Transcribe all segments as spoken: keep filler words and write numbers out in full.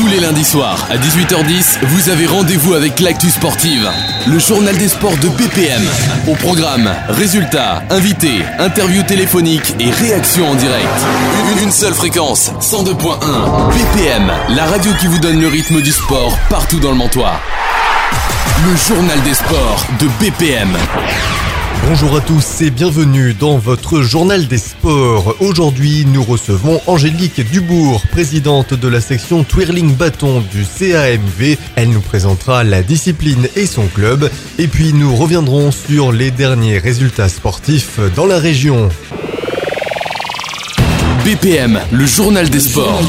les lundis soirs, à dix-huit heures dix, vous avez rendez-vous avec l'actu sportive. Le journal des sports de B P M. Au programme, résultats, invités, interviews téléphoniques et réactions en direct. Une, une seule fréquence, cent deux point un. B P M, la radio qui vous donne le rythme du sport partout dans le Mantois. Le journal des sports de B P M. Bonjour à tous et bienvenue dans votre journal des sports. Aujourd'hui, nous recevons Angélique Dubourg, présidente de la section Twirling Bâton du C A M V. Elle nous présentera la discipline et son club. Et puis, nous reviendrons sur les derniers résultats sportifs dans la région. B P M, le journal des sports.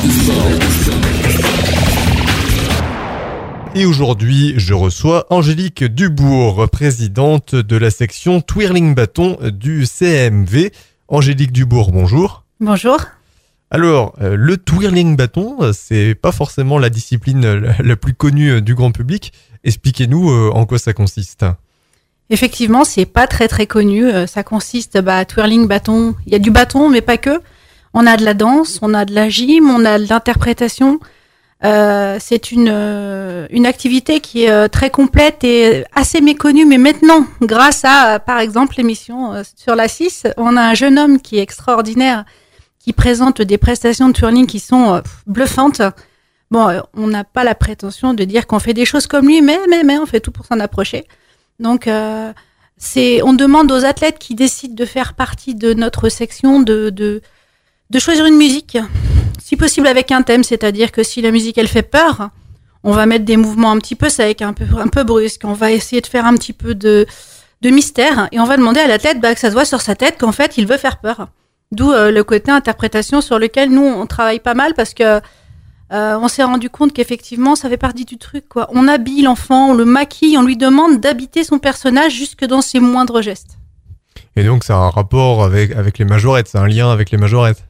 Et aujourd'hui, je reçois Angélique Dubourg, présidente de la section Twirling Bâton du C A M V. Angélique Dubourg, bonjour. Bonjour. Alors, euh, le Twirling Bâton, c'est pas forcément la discipline la, la plus connue du grand public. Expliquez-nous euh, en quoi ça consiste. Effectivement, c'est pas très très connu. Euh, ça consiste, bah, twirling bâton. Il y a du bâton, mais pas que. On a de la danse, on a de la gym, on a de l'interprétation. Euh, c'est une euh, une activité qui est euh, très complète et assez méconnue, mais maintenant, grâce à, euh, par exemple, l'émission euh, sur la six, on a un jeune homme qui est extraordinaire, qui présente des prestations de twirling qui sont euh, bluffantes. Bon, euh, on n'a pas la prétention de dire qu'on fait des choses comme lui, mais mais mais on fait tout pour s'en approcher. Donc, euh, c'est on demande aux athlètes qui décident de faire partie de notre section de de de choisir une musique, si possible avec un thème, c'est-à-dire que si la musique elle fait peur, on va mettre des mouvements un petit peu secs, un peu un peu brusques, on va essayer de faire un petit peu de de mystère et on va demander à l'athlète bah, que ça se voit sur sa tête qu'en fait il veut faire peur. D'où euh, le côté interprétation sur lequel nous on travaille pas mal parce que euh, on s'est rendu compte qu'effectivement ça fait partie du truc quoi. On habille l'enfant, on le maquille, on lui demande d'habiter son personnage jusque dans ses moindres gestes. Et donc ça a un rapport avec avec les majorettes, c'est un lien avec les majorettes.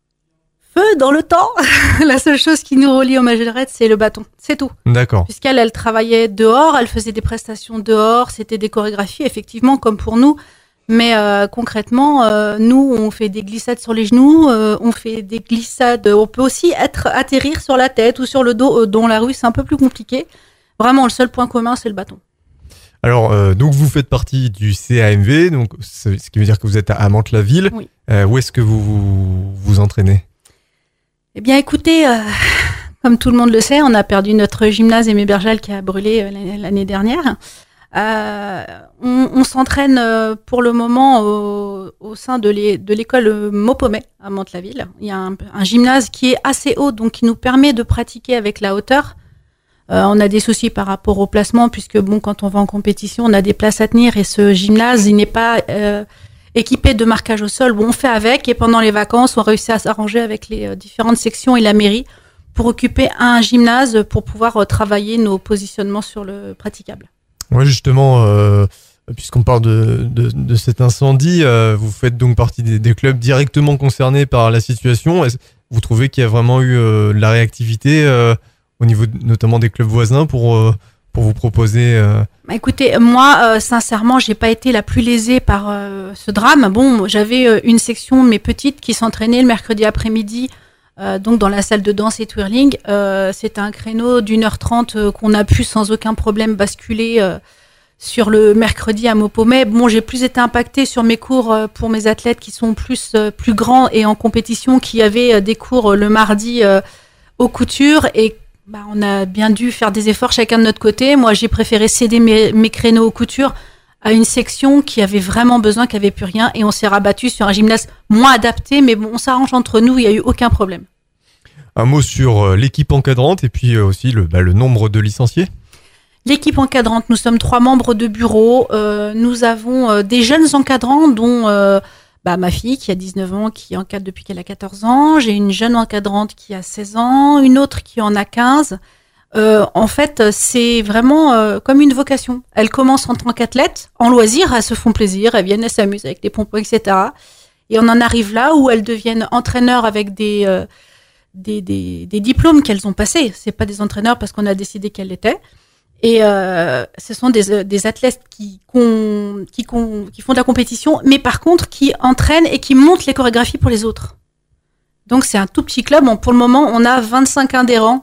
Peu dans le temps. La seule chose qui nous relie aux majorettes, c'est le bâton. C'est tout. D'accord. Puisqu'elle, elle travaillait dehors, elle faisait des prestations dehors, c'était des chorégraphies, effectivement, comme pour nous. Mais euh, concrètement, euh, nous, on fait des glissades sur les genoux, euh, on fait des glissades, on peut aussi être atterrir sur la tête ou sur le dos, euh, dont la rue, c'est un peu plus compliqué. Vraiment, le seul point commun, c'est le bâton. Alors, euh, donc vous faites partie du C A M V, donc ce qui veut dire que vous êtes à Mantes-la-Ville. Oui. Euh, où est-ce que vous vous, vous entraînez ? Eh bien, écoutez, euh, comme tout le monde le sait, on a perdu notre gymnase Aimé Bergel qui a brûlé euh, l'année dernière. Euh, on, on s'entraîne euh, pour le moment au, au sein de, l'é, de l'école Maupomet à Mantes-la-Ville. Il y a un, un gymnase qui est assez haut, donc qui nous permet de pratiquer avec la hauteur. Euh, on a des soucis par rapport au placement, puisque bon, quand on va en compétition, on a des places à tenir et ce gymnase, il n'est pas euh, équipé de marquage au sol. Bon, on fait avec et pendant les vacances, on réussit à s'arranger avec les euh, différentes sections et la mairie pour occuper un gymnase pour pouvoir euh, travailler nos positionnements sur le praticable. Ouais, justement, euh, puisqu'on parle de, de, de cet incendie, euh, vous faites donc partie des, des clubs directement concernés par la situation. Est-ce, vous trouvez qu'il y a vraiment eu euh, de la réactivité euh, au niveau de, notamment des clubs voisins pour euh, pour vous proposer euh... Bah écoutez, moi, euh, sincèrement, j'ai pas été la plus lésée par euh, ce drame. Bon, j'avais euh, une section, mais petite, qui s'entraînait le mercredi après-midi, euh, donc dans la salle de danse et twirling. Euh, c'était un créneau d'une heure trente euh, qu'on a pu sans aucun problème basculer euh, sur le mercredi à Maupomet. Bon, j'ai plus été impactée sur mes cours euh, pour mes athlètes qui sont plus euh, plus grands et en compétition, qui avaient euh, des cours euh, le mardi euh, aux coutures et bah, on a bien dû faire des efforts chacun de notre côté. Moi, j'ai préféré céder mes, mes créneaux aux coutures à une section qui avait vraiment besoin, qui avait plus rien. Et on s'est rabattu sur un gymnase moins adapté. Mais bon, on s'arrange entre nous, il n'y a eu aucun problème. Un mot sur l'équipe encadrante et puis aussi le, bah, le nombre de licenciés. L'équipe encadrante, nous sommes trois membres de bureau. Euh, nous avons euh, des jeunes encadrants dont... Euh, Bah, ma fille qui a dix-neuf ans, qui encadre depuis qu'elle a quatorze ans. J'ai une jeune encadrante qui a seize ans, une autre qui en a quinze. Euh, en fait, c'est vraiment euh, comme une vocation. Elles commencent en tant qu'athlètes, en loisir, elles se font plaisir, elles viennent, elles s'amusent avec les pompons, et cetera. Et on en arrive là où elles deviennent entraîneurs avec des, euh, des, des, des diplômes qu'elles ont passés. C'est pas des entraîneurs parce qu'on a décidé qu'elles l'étaient. Et euh, ce sont des, des athlètes qui, qu'on, qui, qu'on, qui font de la compétition, mais par contre qui entraînent et qui montent les chorégraphies pour les autres. Donc c'est un tout petit club. Bon, pour le moment, on a vingt-cinq adhérents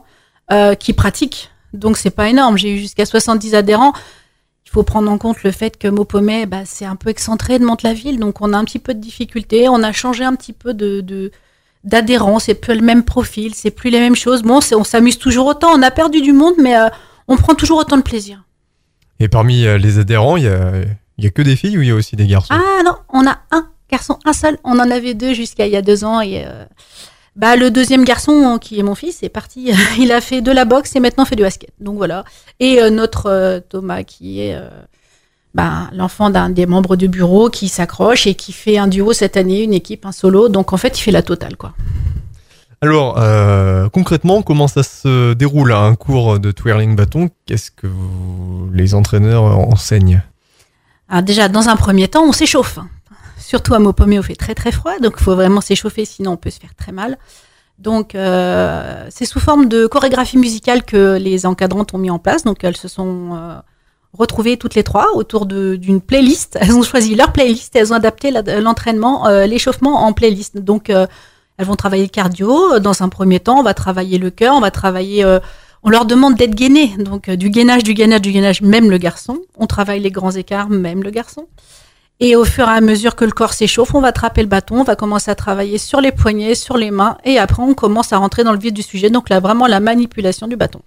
euh, qui pratiquent. Donc, c'est pas énorme. J'ai eu jusqu'à soixante-dix adhérents. Il faut prendre en compte le fait que Maupomet, bah, c'est un peu excentré de Mantes-la-Ville. Donc, on a un petit peu de difficultés. On a changé un petit peu de, de, d'adhérents. C'est plus le même profil. C'est plus les mêmes choses. Bon, c'est, on s'amuse toujours autant. On a perdu du monde, mais euh, on prend toujours autant de plaisir. Et parmi euh, les adhérents, il y a, il y a que des filles ou il y a aussi des garçons? Ah non, on a un garçon, un seul. On en avait deux jusqu'à il y a deux ans. Et euh, bah, le deuxième garçon, qui est mon fils, est parti. Il a fait de la boxe et maintenant fait du basket. Donc voilà. Et euh, notre euh, Thomas, qui est euh, bah, l'enfant d'un des membres du bureau, qui s'accroche et qui fait un duo cette année, une équipe, un solo. Donc en fait, il fait la totale, quoi. Alors, euh, concrètement, comment ça se déroule à un cours de twirling bâton? Qu'est-ce que vous, les entraîneurs enseignent? Alors déjà, dans un premier temps, on s'échauffe. Surtout à Maupomet, on fait très très froid, donc il faut vraiment s'échauffer, sinon on peut se faire très mal. Donc euh, c'est sous forme de chorégraphie musicale que les encadrantes ont mis en place. Donc elles se sont euh, retrouvées toutes les trois autour de, d'une playlist. Elles ont choisi leur playlist et elles ont adapté la, l'entraînement, euh, l'échauffement en playlist. Donc euh, elles vont travailler le cardio. Dans un premier temps, on va travailler le cœur, on va travailler... Euh, on leur demande d'être gainés, donc euh, du gainage, du gainage, du gainage, même le garçon. On travaille les grands écarts, même le garçon. Et au fur et à mesure que le corps s'échauffe, on va attraper le bâton, on va commencer à travailler sur les poignets, sur les mains, et après on commence à rentrer dans le vif du sujet, donc là vraiment la manipulation du bâton.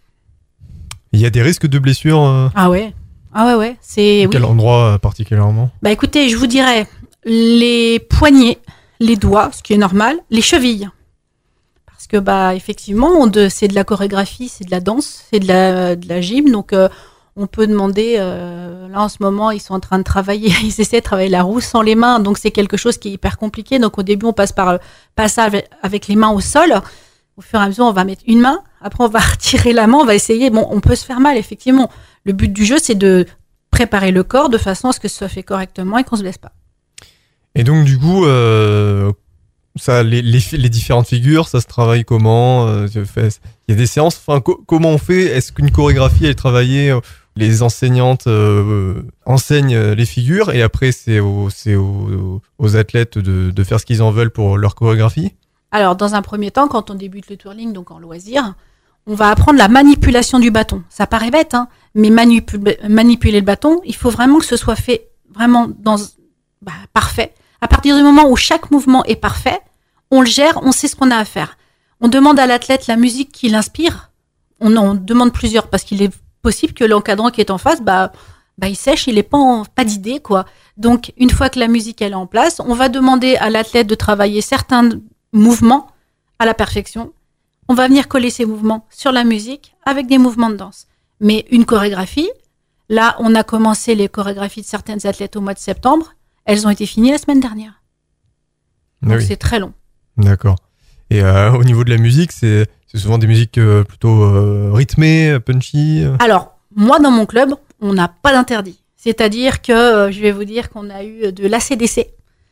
Il y a des risques de blessures euh... Ah ouais, ah ouais, ouais. C'est, à quel oui. endroit euh, particulièrement? Bah écoutez, je vous dirais les poignets, les doigts, ce qui est normal, les chevilles. Parce que bah effectivement, on de, c'est de la chorégraphie, c'est de la danse, c'est de la, de la gym, donc euh, on peut demander, euh, là en ce moment, ils sont en train de travailler, ils essaient de travailler la roue sans les mains, donc c'est quelque chose qui est hyper compliqué. Donc au début, on passe par le passage avec, avec les mains au sol. Au fur et à mesure, on va mettre une main, après on va retirer la main, on va essayer. Bon, on peut se faire mal, effectivement. Le but du jeu, c'est de préparer le corps de façon à ce que ce soit fait correctement et qu'on se blesse pas. Et donc du coup, euh, ça, les, les, les différentes figures, ça se travaille comment? euh, Il y a des séances, enfin, co- comment on fait? Est-ce qu'une chorégraphie, elle est travaillée? Les enseignantes euh, enseignent les figures et après c'est, au, c'est au, aux athlètes de, de faire ce qu'ils en veulent pour leur chorégraphie? Alors, dans un premier temps, quand on débute le twirling, donc en loisir, on va apprendre la manipulation du bâton. Ça paraît bête, hein, mais manipu- manipuler le bâton, il faut vraiment que ce soit fait vraiment dans, bah, parfait. À partir du moment où chaque mouvement est parfait, on le gère, on sait ce qu'on a à faire. On demande à l'athlète la musique qui l'inspire. On en demande plusieurs parce qu'il est possible que l'encadrant qui est en face, bah, bah il sèche, il n'est pas, en, pas d'idée, quoi. Donc, une fois que la musique elle est en place, on va demander à l'athlète de travailler certains mouvements à la perfection. On va venir coller ces mouvements sur la musique avec des mouvements de danse. Mais une chorégraphie, là, on a commencé les chorégraphies de certaines athlètes au mois de septembre. Elles ont été finies la semaine dernière. Donc, ah oui. C'est très long. D'accord. Et euh, au niveau de la musique, c'est, c'est souvent des musiques euh, plutôt euh, rythmées, punchy. Alors, moi, dans mon club, on n'a pas d'interdit. C'est-à-dire que, euh, je vais vous dire qu'on a eu de l'A C D C.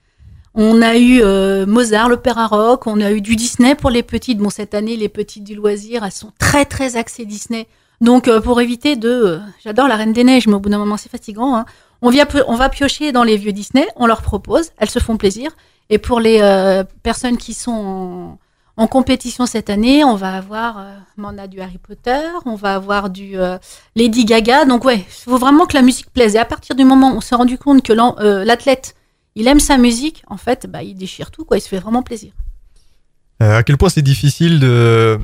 On a eu euh, Mozart, l'opéra rock. On a eu du Disney pour les petites. Bon, cette année, les petites du loisir, elles sont très, très axées Disney. Donc, euh, pour éviter de... Euh, j'adore la Reine des Neiges, mais au bout d'un moment, c'est fatigant. Hein. On, vient, on va piocher dans les vieux Disney. On leur propose. Elles se font plaisir. Et pour les euh, personnes qui sont en, en compétition cette année, on va avoir, euh, on a du Harry Potter, on va avoir du euh, Lady Gaga. Donc ouais, il faut vraiment que la musique plaise. Et à partir du moment où on s'est rendu compte que euh, l'athlète, il aime sa musique, en fait, bah, il déchire tout, quoi. Il se fait vraiment plaisir. Euh, à quel point c'est difficile de,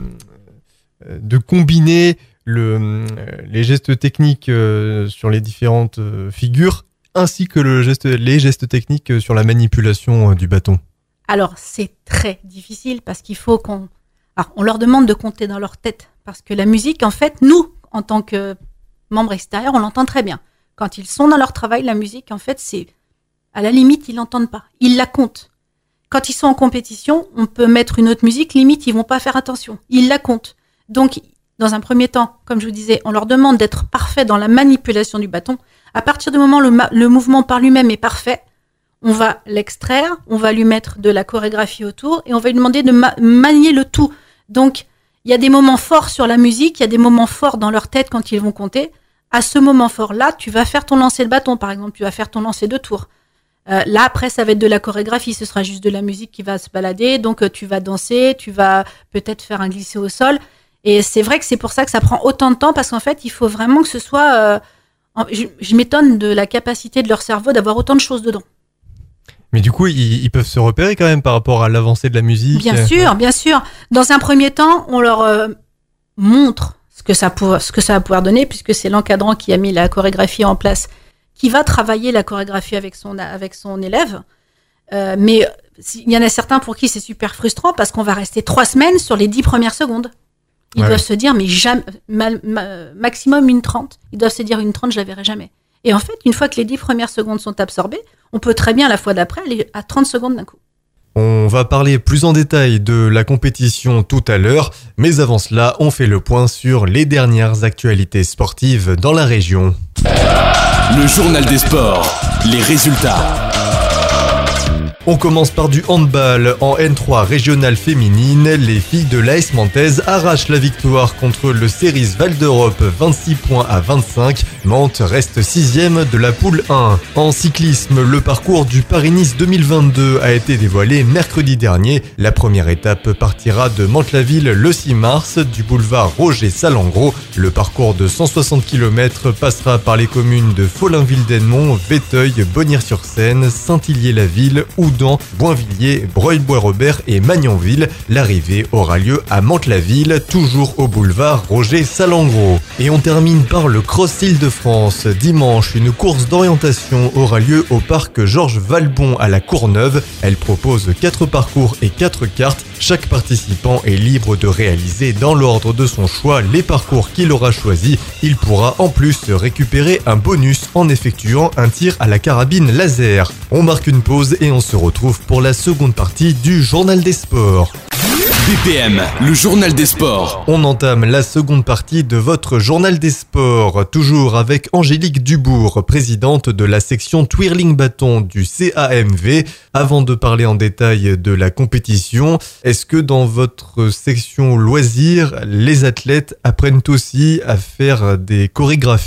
de combiner le, les gestes techniques euh, sur les différentes euh, figures ainsi que le geste, les gestes techniques sur la manipulation du bâton? Alors, c'est très difficile parce qu'il faut qu'on... Alors, on leur demande de compter dans leur tête parce que la musique, en fait, nous, en tant que membres extérieurs, on l'entend très bien. Quand ils sont dans leur travail, la musique, en fait, c'est... À la limite, ils l'entendent pas. Ils la comptent. Quand ils sont en compétition, on peut mettre une autre musique, limite, ils vont pas faire attention. Ils la comptent. Donc, dans un premier temps, comme je vous disais, on leur demande d'être parfait dans la manipulation du bâton. À partir du moment où le, ma- le mouvement par lui-même est parfait, on va l'extraire, on va lui mettre de la chorégraphie autour et on va lui demander de ma- manier le tout. Donc, il y a des moments forts sur la musique, il y a des moments forts dans leur tête quand ils vont compter. À ce moment fort-là, tu vas faire ton lancer de bâton, par exemple, tu vas faire ton lancer de tour. Euh, là, après, ça va être de la chorégraphie, ce sera juste de la musique qui va se balader. Donc, euh, tu vas danser, tu vas peut-être faire un glissé au sol. Et c'est vrai que c'est pour ça que ça prend autant de temps, parce qu'en fait, il faut vraiment que ce soit... Euh, en, je, je m'étonne de la capacité de leur cerveau d'avoir autant de choses dedans. Mais du coup, ils, ils peuvent se repérer quand même par rapport à l'avancée de la musique. Bien sûr, bien sûr. Dans un premier temps, on leur euh, montre ce que, ça pour, ce que ça va pouvoir donner, puisque c'est l'encadrant qui a mis la chorégraphie en place, qui va travailler la chorégraphie avec son, avec son élève. Euh, mais il y en a certains pour qui c'est super frustrant, parce qu'on va rester trois semaines sur les dix premières secondes. Ils ouais, doivent oui. se dire, mais jamais, ma, ma, maximum une trente. Ils doivent se dire, une trente, je la verrai jamais. Et en fait, une fois que les dix premières secondes sont absorbées, on peut très bien, la fois d'après, aller à trente secondes d'un coup. On va parler plus en détail de la compétition tout à l'heure, mais avant cela, on fait le point sur les dernières actualités sportives dans la région. Le journal des sports, les résultats. On commence par du handball. En N trois régionale féminine, les filles de l'A S Manthèse arrachent la victoire contre le Cerise Val d'Europe vingt-six points à vingt-cinq. Mantes reste sixième de la poule un. En cyclisme, le parcours du Paris-Nice deux mille vingt-deux a été dévoilé mercredi dernier. La première étape partira de Mantes-la-Ville le six mars du boulevard Roger Salengro. Le parcours de cent soixante kilomètres passera par les communes de Follainville-d'Ennemont, Véteuil, Bonnières-sur-Seine, Saint-Hillier-la-Ville, Oudan, Boinvilliers, Breuil-Bois-Robert et Magnanville. L'arrivée aura lieu à Mantes-la-Ville, toujours au boulevard Roger Salengro. Et on termine par le Cross Île-de-France. Dimanche, une course d'orientation aura lieu au parc Georges Valbon à la Courneuve. Elle propose quatre parcours et quatre cartes. Chaque participant est libre de réaliser dans l'ordre de son choix les parcours qu'il aura choisi. Il pourra en plus récupérer un bonus en effectuant un tir à la carabine laser. On marque une pause et on se retrouve pour la seconde partie du Journal des Sports. B P M, le Journal des Sports. On entame la seconde partie de votre Journal des Sports, toujours avec Angélique Dubourg, présidente de la section Twirling Bâton du C A M V. Avant de parler en détail de la compétition, est-ce que dans votre section loisirs, les athlètes apprennent aussi à faire des chorégraphies ?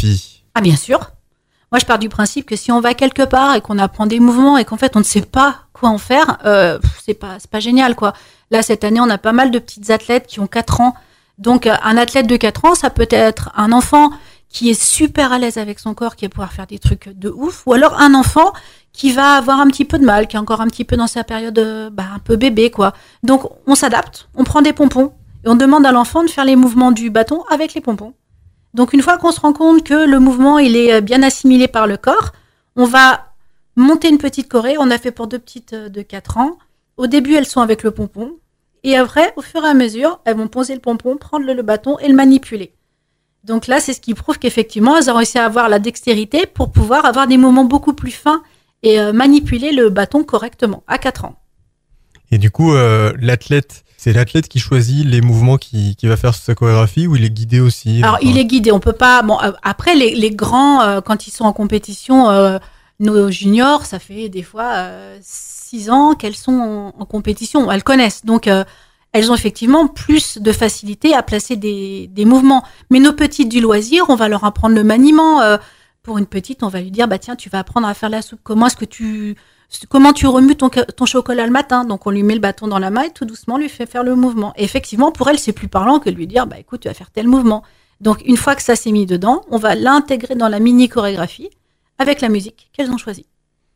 Ah bien sûr. Moi, je pars du principe que si on va quelque part et qu'on apprend des mouvements et qu'en fait, on ne sait pas quoi en faire, euh, c'est pas, c'est pas génial, quoi. Là, cette année, on a pas mal de petites athlètes qui ont quatre ans. Donc, un athlète de quatre ans, ça peut être un enfant qui est super à l'aise avec son corps, qui va pouvoir faire des trucs de ouf. Ou alors, un enfant qui va avoir un petit peu de mal, qui est encore un petit peu dans sa période, bah, un peu bébé, quoi. Donc, on s'adapte, on prend des pompons et on demande à l'enfant de faire les mouvements du bâton avec les pompons. Donc, une fois qu'on se rend compte que le mouvement, il est bien assimilé par le corps, on va monter une petite choré. On a fait pour deux petites de quatre ans. Au début, elles sont avec le pompon. Et après, au fur et à mesure, elles vont poser le pompon, prendre le, le bâton et le manipuler. Donc là, c'est ce qui prouve qu'effectivement, elles ont réussi à avoir la dextérité pour pouvoir avoir des mouvements beaucoup plus fins et euh, manipuler le bâton correctement à quatre ans. Et du coup, euh, l'athlète, c'est l'athlète qui choisit les mouvements qui, qui va faire sa chorégraphie ou il est guidé aussi ? Alors, enfin... il est guidé. On peut pas. Bon, euh, après, les, les grands, euh, quand ils sont en compétition, euh, nos juniors, ça fait des fois euh, six ans qu'elles sont en, en compétition. Elles connaissent. Donc, euh, elles ont effectivement plus de facilité à placer des, des mouvements. Mais nos petites du loisir, on va leur apprendre le maniement. Euh, pour une petite, on va lui dire, bah tiens, tu vas apprendre à faire la soupe. Comment est-ce que tu Comment tu remues ton, ton chocolat le matin ? Donc, on lui met le bâton dans la main et tout doucement, lui fait faire le mouvement. Et effectivement, pour elle, c'est plus parlant que de lui dire, bah écoute, tu vas faire tel mouvement. Donc, une fois que ça s'est mis dedans, on va l'intégrer dans la mini-chorégraphie avec la musique qu'elles ont choisie.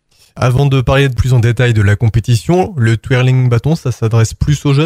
Avant de parler de plus en détail de la compétition, le twirling bâton, ça s'adresse plus aux jeunes ?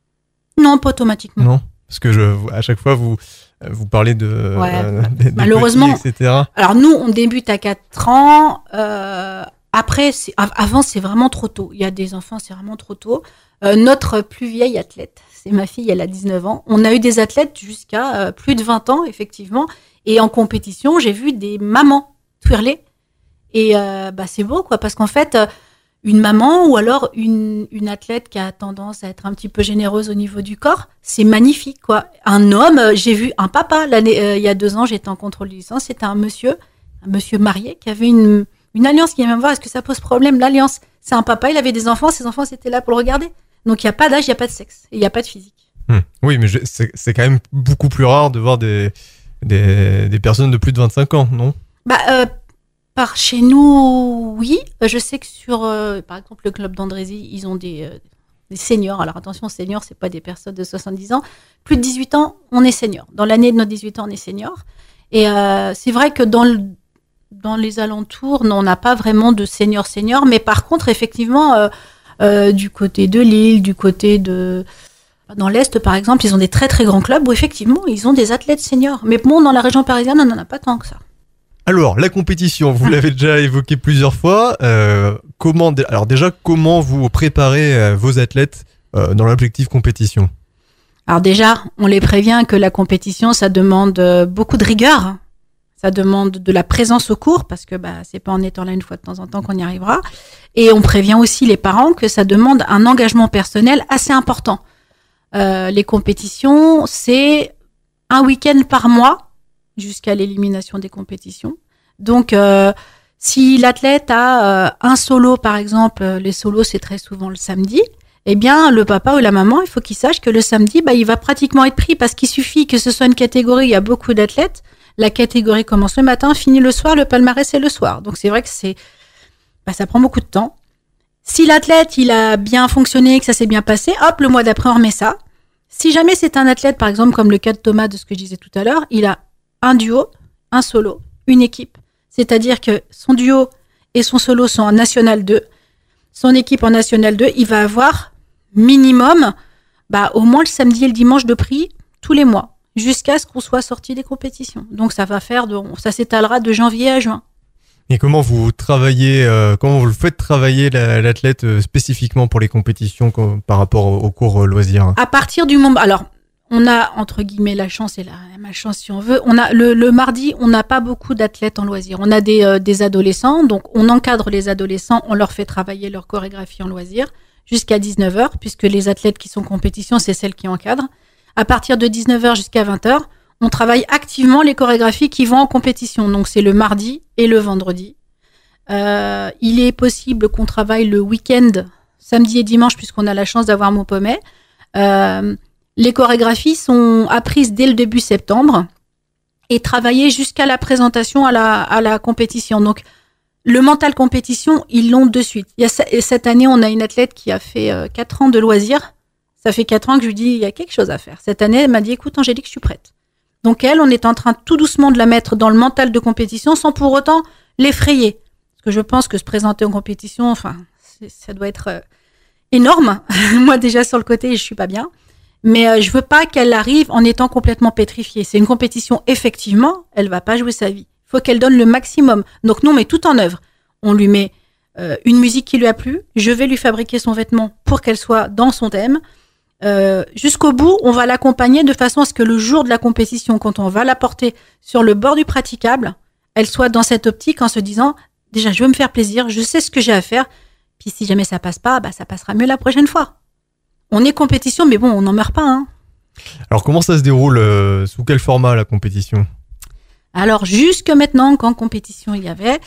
Non, pas automatiquement. Non, parce que je, à chaque fois, vous, vous parlez de, ouais, euh, des, malheureusement, des petits, et cetera. Alors, nous, on débute à quatre ans. Euh, Après, c'est, avant, c'est vraiment trop tôt. Il y a des enfants, c'est vraiment trop tôt. Euh, notre plus vieille athlète, c'est ma fille, elle a dix-neuf ans. On a eu des athlètes jusqu'à euh, plus de vingt ans, effectivement. Et en compétition, j'ai vu des mamans twirler. Et euh, bah, c'est beau, quoi, parce qu'en fait, euh, une maman ou alors une, une athlète qui a tendance à être un petit peu généreuse au niveau du corps, c'est magnifique, quoi. Un homme, euh, j'ai vu un papa, l'année, euh, il y a deux ans, j'étais en contrôle de licence, c'était un monsieur, un monsieur marié qui avait une... Une alliance qui vient même voir, est-ce que ça pose problème ? L'alliance, c'est un papa, il avait des enfants, ses enfants étaient là pour le regarder. Donc il n'y a pas d'âge, il n'y a pas de sexe, et il n'y a pas de physique. Mmh. Oui, mais je, c'est, c'est quand même beaucoup plus rare de voir des, des, des personnes de plus de vingt-cinq ans, non ? Bah, euh, par chez nous, oui. Je sais que sur, euh, par exemple, le club d'Andrézy, ils ont des, euh, des seniors. Alors attention, seniors, c'est pas des personnes de soixante-dix ans. Plus de dix-huit ans, on est senior. Dans l'année de nos dix-huit ans, on est senior. Et euh, c'est vrai que dans, le, dans les alentours, non, on n'a pas vraiment de seniors seniors. Mais par contre, effectivement, euh, euh, du côté de Lille, du côté de... Dans l'Est, par exemple, ils ont des très très grands clubs où effectivement, ils ont des athlètes seniors. Mais bon, dans la région parisienne, on n'en a pas tant que ça. Alors, la compétition, vous l'avez déjà évoqué plusieurs fois. Euh, comment, alors déjà, comment vous préparez euh, vos athlètes euh, dans l'objectif compétition ? Alors déjà, on les prévient que la compétition, ça demande beaucoup de rigueur. Ça demande de la présence au cours, parce que bah, c'est pas en étant là une fois de temps en temps qu'on y arrivera. Et on prévient aussi les parents que ça demande un engagement personnel assez important. Euh, les compétitions, c'est un week-end par mois, jusqu'à l'élimination des compétitions. Donc, euh, si l'athlète a euh, un solo, par exemple, les solos, c'est très souvent le samedi, eh bien, le papa ou la maman, il faut qu'il sache que le samedi, bah, il va pratiquement être pris parce qu'il suffit que ce soit une catégorie, il y a beaucoup d'athlètes. La catégorie commence le matin, finit le soir, le palmarès, c'est le soir. Donc, c'est vrai que c'est, bah, ça prend beaucoup de temps. Si l'athlète, il a bien fonctionné, que ça s'est bien passé, hop, le mois d'après, on remet ça. Si jamais c'est un athlète, par exemple, comme le cas de Thomas, de ce que je disais tout à l'heure, il a un duo, un solo, une équipe. C'est-à-dire que son duo et son solo sont en National deux. Son équipe en National deux, il va avoir minimum, bah, au moins le samedi et le dimanche de prix tous les mois, jusqu'à ce qu'on soit sorti des compétitions. Donc ça va faire, de, ça s'étalera de janvier à juin. Et comment vous travaillez, euh, comment vous le faites travailler la, l'athlète euh, spécifiquement pour les compétitions comme, par rapport au, au cours euh, loisirs ? À partir du moment, alors on a entre guillemets la chance et la, la malchance si on veut. On a le, le mardi, on n'a pas beaucoup d'athlètes en loisirs. On a des, euh, des adolescents, donc on encadre les adolescents, on leur fait travailler leur chorégraphie en loisirs jusqu'à dix-neuf heures, puisque les athlètes qui sont en compétition, c'est celles qui encadrent. À partir de dix-neuf heures jusqu'à vingt heures, on travaille activement les chorégraphies qui vont en compétition. Donc, c'est le mardi et le vendredi. Euh, il est possible qu'on travaille le week-end, samedi et dimanche, puisqu'on a la chance d'avoir Montpommet. Euh, les chorégraphies sont apprises dès le début septembre et travaillées jusqu'à la présentation à la, à la compétition. Donc, le mental compétition, ils l'ont de suite. Il y a, cette année, on a une athlète qui a fait euh, quatre ans de loisirs. Ça fait quatre ans que je lui dis, il y a quelque chose à faire. Cette année, elle m'a dit, écoute, Angélique, je suis prête. Donc elle, on est en train tout doucement de la mettre dans le mental de compétition sans pour autant l'effrayer. Parce que je pense que se présenter en compétition, enfin, c'est, ça doit être euh, énorme. Moi, déjà, sur le côté, je suis pas bien. Mais euh, je veux pas qu'elle arrive en étant complètement pétrifiée. C'est une compétition, effectivement, elle va pas jouer sa vie. Il faut qu'elle donne le maximum. Donc nous, on met tout en œuvre. On lui met euh, une musique qui lui a plu. Je vais lui fabriquer son vêtement pour qu'elle soit dans son thème. Euh, jusqu'au bout, on va l'accompagner de façon à ce que le jour de la compétition, quand on va la porter sur le bord du praticable, elle soit dans cette optique en se disant, déjà, je veux me faire plaisir, je sais ce que j'ai à faire, puis si jamais ça passe pas, bah, ça passera mieux la prochaine fois. On est compétition, mais bon, on n'en meurt pas, hein. Alors, comment ça se déroule, euh, sous quel format la compétition ? Alors, jusque maintenant, quand compétition il y avait,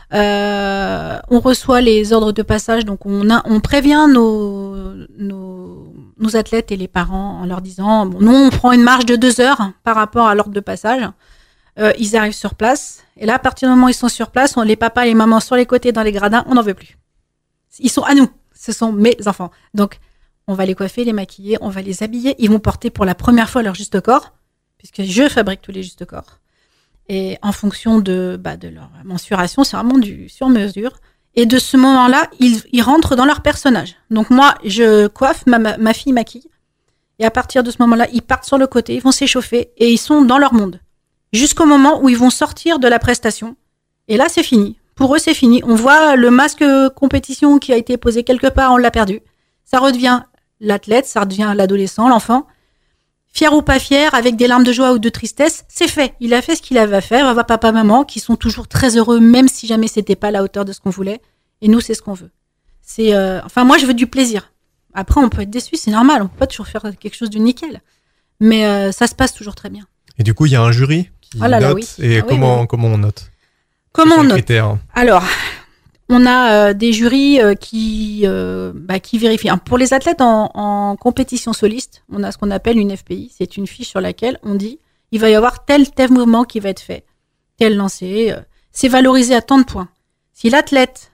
Euh, on reçoit les ordres de passage, donc on, a, on prévient nos, nos, nos athlètes et les parents en leur disant, bon, nous on prend une marge de deux heures par rapport à l'ordre de passage. Euh, ils arrivent sur place, et là à partir du moment où ils sont sur place, on, les papas et les mamans sur les côtés dans les gradins, on n'en veut plus. Ils sont à nous, ce sont mes enfants. Donc on va les coiffer, les maquiller, on va les habiller, ils vont porter pour la première fois leur juste corps, puisque je fabrique tous les justes corps. Et en fonction de, bah, de leur mensuration, c'est vraiment du sur-mesure. Et de ce moment-là, ils, ils rentrent dans leur personnage. Donc moi, je coiffe, ma, ma, ma fille maquille. Et à partir de ce moment-là, ils partent sur le côté, ils vont s'échauffer et ils sont dans leur monde. Jusqu'au moment où ils vont sortir de la prestation. Et là, c'est fini. Pour eux, c'est fini. On voit le masque compétition qui a été posé quelque part, on l'a perdu. Ça redevient l'athlète, ça redevient l'adolescent, l'enfant. Fier ou pas fier, avec des larmes de joie ou de tristesse, c'est fait. Il a fait ce qu'il avait à faire. On va papa, maman, qui sont toujours très heureux, même si jamais c'était pas à la hauteur de ce qu'on voulait. Et nous, c'est ce qu'on veut. C'est, euh... enfin, moi, je veux du plaisir. Après, on peut être déçu, c'est normal. On peut pas toujours faire quelque chose de nickel. Mais euh, ça se passe toujours très bien. Et du coup, il y a un jury qui oh là note. Là, oui. Et ah, comment, oui, oui. comment on note ? Comment on note ? Critères. Alors, on a euh, des jurys euh, qui, euh, bah, qui vérifient. Alors, pour les athlètes en, en compétition soliste, on a ce qu'on appelle une F P I. C'est une fiche sur laquelle on dit il va y avoir tel tel mouvement qui va être fait, tel lancé. Euh, c'est valorisé à tant de points. Si l'athlète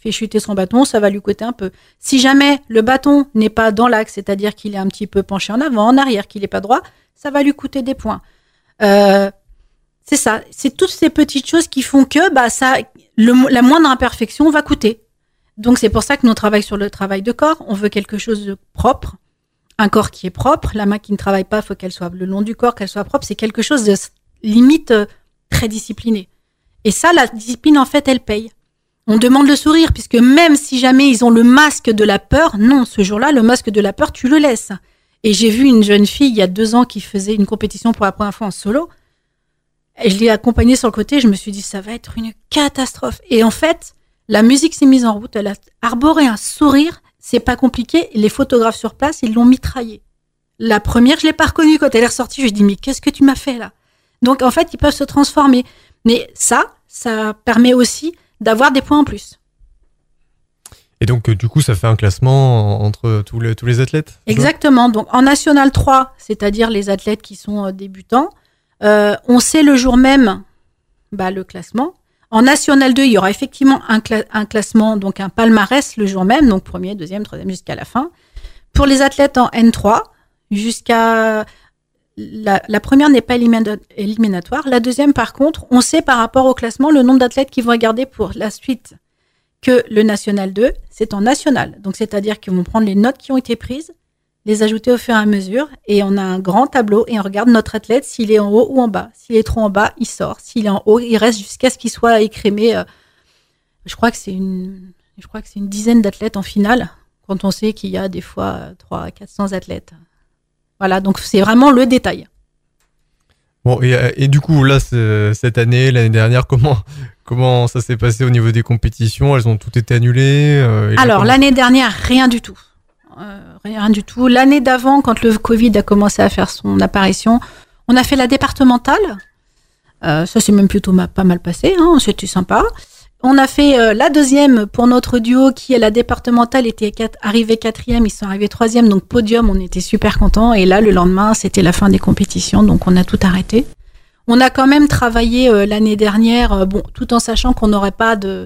fait chuter son bâton, ça va lui coûter un peu. Si jamais le bâton n'est pas dans l'axe, c'est-à-dire qu'il est un petit peu penché en avant, en arrière, qu'il n'est pas droit, ça va lui coûter des points. Euh, c'est ça, c'est toutes ces petites choses qui font que bah, ça, le, la moindre imperfection va coûter. Donc c'est pour ça que nous travaillons sur le travail de corps. On veut quelque chose de propre, un corps qui est propre. La main qui ne travaille pas, il faut qu'elle soit le long du corps, qu'elle soit propre. C'est quelque chose de limite euh, très discipliné. Et ça, la discipline, en fait, elle paye. On demande le sourire, puisque même si jamais ils ont le masque de la peur, non, ce jour-là, le masque de la peur, tu le laisses. Et j'ai vu une jeune fille, il y a deux ans, qui faisait une compétition pour la première fois en solo. Et je l'ai accompagnée sur le côté, je me suis dit, ça va être une catastrophe. Et en fait, la musique s'est mise en route, elle a arboré un sourire, c'est pas compliqué. Les photographes sur place, ils l'ont mitraillée. La première, je l'ai pas reconnue quand elle est ressortie, je lui ai dit, mais qu'est-ce que tu m'as fait là? Donc en fait, ils peuvent se transformer. Mais ça, ça permet aussi d'avoir des points en plus. Et donc, du coup, ça fait un classement entre tous les, tous les athlètes? Exactement. Donc, en National trois, c'est-à-dire les athlètes qui sont débutants, euh, on sait le jour même bah, le classement. En National deux, il y aura effectivement un, cla- un classement, donc un palmarès le jour même, donc premier, deuxième, troisième, jusqu'à la fin. Pour les athlètes en N trois, jusqu'à... La, la première n'est pas élimina- éliminatoire. La deuxième, par contre, on sait par rapport au classement le nombre d'athlètes qui vont regarder pour la suite que le National deux, c'est en national. Donc, c'est-à-dire qu'ils vont prendre les notes qui ont été prises, les ajouter au fur et à mesure, et on a un grand tableau et on regarde notre athlète s'il est en haut ou en bas. S'il est trop en bas, il sort. S'il est en haut, il reste jusqu'à ce qu'il soit écrémé. Euh, je crois que c'est une, je crois que c'est une dizaine d'athlètes en finale, quand on sait qu'il y a des fois trois à quatre cents athlètes. Voilà, donc c'est vraiment le détail. Bon, et, et du coup, là, cette année, l'année dernière, comment, comment ça s'est passé au niveau des compétitions? Elles ont toutes été annulées? euh, Alors, comment... l'année dernière, rien du tout. Euh, rien du tout. L'année d'avant, quand le Covid a commencé à faire son apparition, on a fait la départementale. Euh, ça s'est même plutôt ma, pas mal passé, hein, c'était sympa. On a fait euh, la deuxième pour notre duo qui, à la départementale, était quatre, arrivé quatrième, ils sont arrivés troisième, donc podium, on était super contents. Et là, le lendemain, c'était la fin des compétitions, donc on a tout arrêté. On a quand même travaillé euh, l'année dernière, euh, bon, tout en sachant qu'on n'aurait pas de,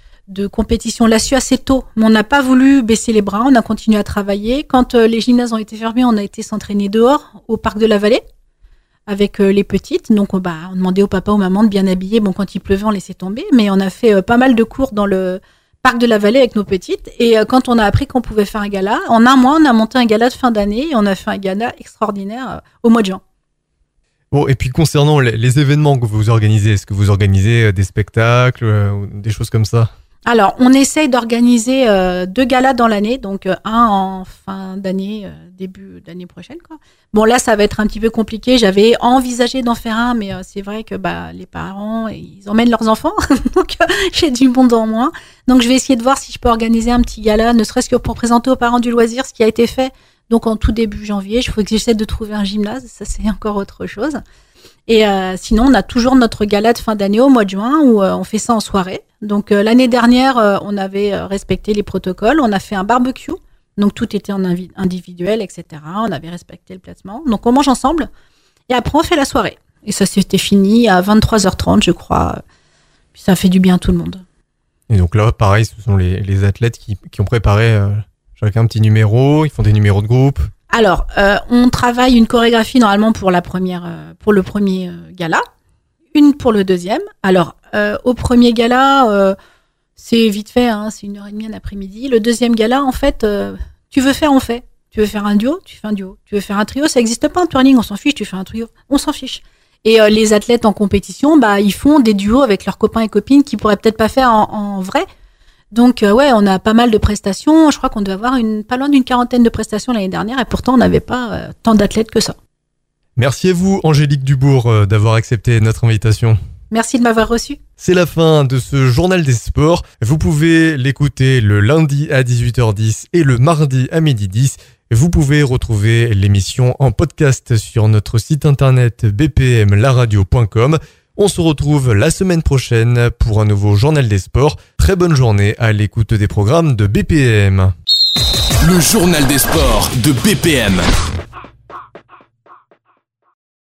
de compétition. On l'a su assez tôt, mais on n'a pas voulu baisser les bras, on a continué à travailler. Quand euh, les gymnases ont été fermés, on a été s'entraîner dehors, au parc de la Vallée, avec euh, les petites. Donc, bah, on demandait au papa, aux mamans de bien habiller. Bon, quand il pleuvait, on laissait tomber. Mais on a fait euh, pas mal de cours dans le parc de la Vallée avec nos petites. Et euh, quand on a appris qu'on pouvait faire un gala, en un mois, on a monté un gala de fin d'année et on a fait un gala extraordinaire euh, au mois de juin. Bon, et puis concernant les, les événements que vous organisez, est-ce que vous organisez des spectacles euh, ou des choses comme ça? Alors, on essaye d'organiser euh, deux galas dans l'année, donc euh, un en fin d'année, euh, début d'année prochaine, quoi. Bon, là, ça va être un petit peu compliqué. J'avais envisagé d'en faire un, mais euh, c'est vrai que bah, les parents, ils emmènent leurs enfants, donc euh, j'ai du monde en moins. Donc, je vais essayer de voir si je peux organiser un petit gala, ne serait-ce que pour présenter aux parents du loisir ce qui a été fait. Donc, en tout début janvier, il faut que j'essaie de trouver un gymnase. Ça, c'est encore autre chose. Et euh, sinon, on a toujours notre gala de fin d'année au mois de juin où euh, on fait ça en soirée. Donc, euh, l'année dernière, euh, on avait euh, respecté les protocoles. On a fait un barbecue. Donc, tout était en invi- individuel, et cetera. On avait respecté le placement. Donc, on mange ensemble. Et après, on fait la soirée. Et ça, c'était fini à vingt-trois heures trente, je crois. Puis ça fait du bien à tout le monde. Et donc là, pareil, ce sont les, les athlètes qui, qui ont préparé euh, chacun un petit numéro. Ils font des numéros de groupe. Alors, euh, on travaille une chorégraphie normalement pour la première, euh, pour le premier euh, gala, une pour le deuxième. Alors, euh, au premier gala, euh, c'est vite fait, hein, c'est une heure et demie un après-midi. Le deuxième gala, en fait, euh, tu veux faire, on fait. Tu veux faire un duo, tu fais un duo. Tu veux faire un trio, ça n'existe pas en twirling, on s'en fiche. Tu fais un trio, on s'en fiche. Et euh, les athlètes en compétition, bah, ils font des duos avec leurs copains et copines qu'ils pourraient peut-être pas faire en, en vrai. Donc, euh, ouais, on a pas mal de prestations. Je crois qu'on devait avoir une, pas loin d'une quarantaine de prestations l'année dernière et pourtant, on n'avait pas euh, tant d'athlètes que ça. Merci à vous, Angélique Dubourg, euh, d'avoir accepté notre invitation. Merci de m'avoir reçu. C'est la fin de ce journal des sports. Vous pouvez l'écouter le lundi à dix-huit heures dix et le mardi à midi dix. Vous pouvez retrouver l'émission en podcast sur notre site internet b p m la radio point com. On se retrouve la semaine prochaine pour un nouveau journal des sports. Très bonne journée à l'écoute des programmes de B P M. Le journal des sports de B P M.